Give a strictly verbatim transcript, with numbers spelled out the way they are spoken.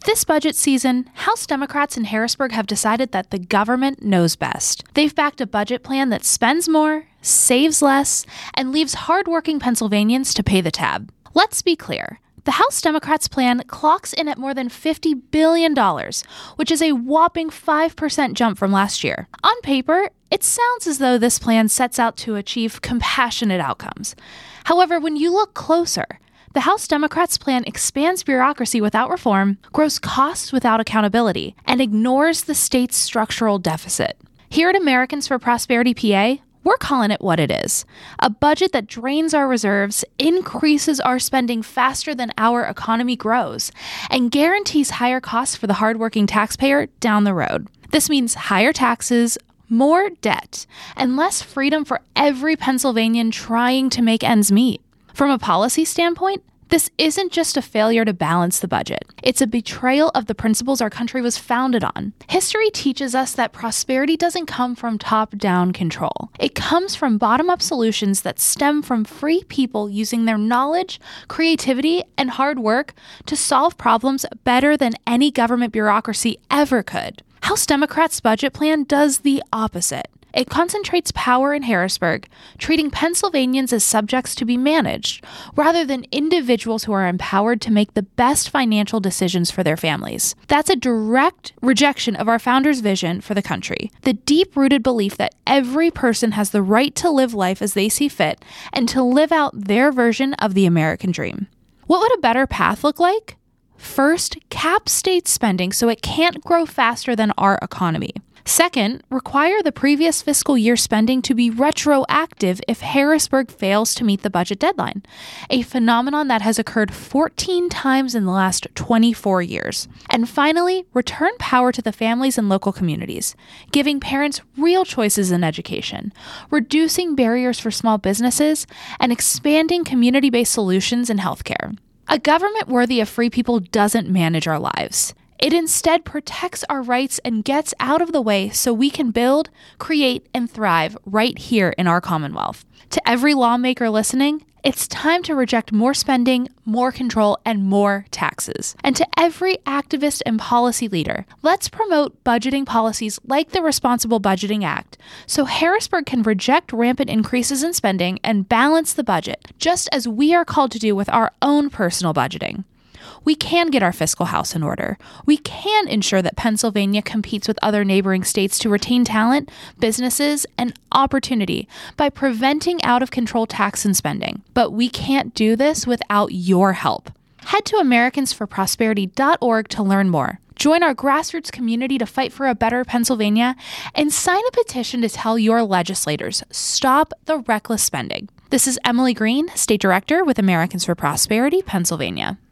This budget season, House Democrats in Harrisburg have decided that the government knows best. They've backed a budget plan that spends more, saves less, and leaves hardworking Pennsylvanians to pay the tab. Let's be clear. The House Democrats' plan clocks in at more than fifty billion dollars, which is a whopping five percent jump from last year. On paper, it sounds as though this plan sets out to achieve compassionate outcomes. However, when you look closer, the House Democrats' plan expands bureaucracy without reform, grows costs without accountability, and ignores the state's structural deficit. Here at Americans for Prosperity P A, we're calling it what it is. A budget that drains our reserves, increases our spending faster than our economy grows, and guarantees higher costs for the hardworking taxpayer down the road. This means higher taxes, more debt, and less freedom for every Pennsylvanian trying to make ends meet. From a policy standpoint, this isn't just a failure to balance the budget. It's a betrayal of the principles our country was founded on. History teaches us that prosperity doesn't come from top-down control. It comes from bottom-up solutions that stem from free people using their knowledge, creativity, and hard work to solve problems better than any government bureaucracy ever could. House Democrats' budget plan does the opposite. It concentrates power in Harrisburg, treating Pennsylvanians as subjects to be managed, rather than individuals who are empowered to make the best financial decisions for their families. That's a direct rejection of our founders' vision for the country, the deep-rooted belief that every person has the right to live life as they see fit and to live out their version of the American dream. What would a better path look like? First, cap state spending so it can't grow faster than our economy. Second, require the previous fiscal year spending to be retroactive if Harrisburg fails to meet the budget deadline, a phenomenon that has occurred fourteen times in the last twenty-four years. And finally, return power to the families and local communities, giving parents real choices in education, reducing barriers for small businesses, and expanding community-based solutions in healthcare. A government worthy of free people doesn't manage our lives. It instead protects our rights and gets out of the way so we can build, create, and thrive right here in our Commonwealth. To every lawmaker listening, it's time to reject more spending, more control, and more taxes. And to every activist and policy leader, let's promote budgeting policies like the Responsible Budgeting Act so Harrisburg can reject rampant increases in spending and balance the budget, just as we are called to do with our own personal budgeting. We can get our fiscal house in order. We can ensure that Pennsylvania competes with other neighboring states to retain talent, businesses, and opportunity by preventing out-of-control tax and spending. But we can't do this without your help. Head to Americans for Prosperity dot org to learn more. Join our grassroots community to fight for a better Pennsylvania, and sign a petition to tell your legislators, stop the reckless spending. This is Emily Green, State Director with Americans for Prosperity, Pennsylvania.